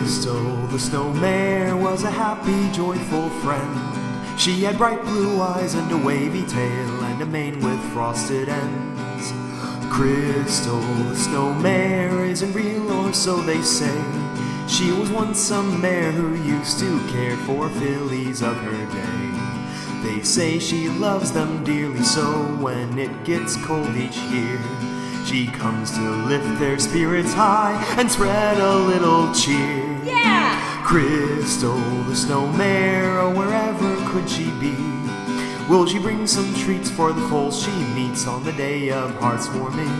Crystal, the snow mare, was a happy, joyful friend. She had bright blue eyes and a wavy tail and a mane with frosted ends. Crystal, the snow mare, isn't real, or so they say. She was once a mare who used to care for fillies of her day. They say she loves them dearly, so when it gets cold each year, she comes to lift their spirits high and spread a little cheer. Yeah! Crystal, the snow mare, wherever could she be? Will she bring some treats for the foals she meets on the day of hearts warming?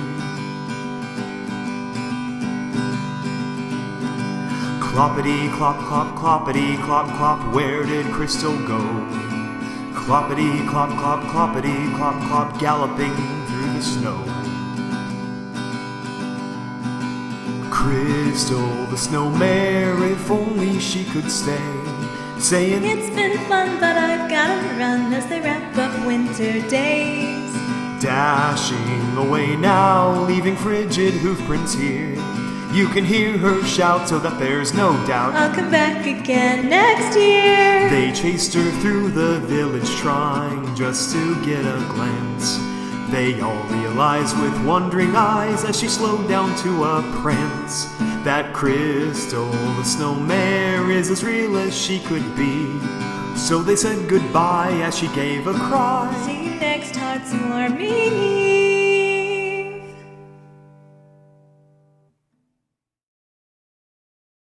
Cloppity, clop, clop, cloppity, clop, clop, where did Crystal go? Cloppity, clop, clop, cloppity, clop, clop, galloping through the snow. Crystal, the snow mare, if only she could stay, saying, "It's been fun, but I've gotta run," as they wrap up winter days. Dashing away now, leaving frigid hoofprints here. You can hear her shout so that there's no doubt I'll come back again next year. They chased her through the village, trying just to get a glance. They all realized with wondering eyes as she slowed down to a prance that Crystal, the snow mare, is as real as she could be. So they said goodbye as she gave a cry. See you next hearts warming eve.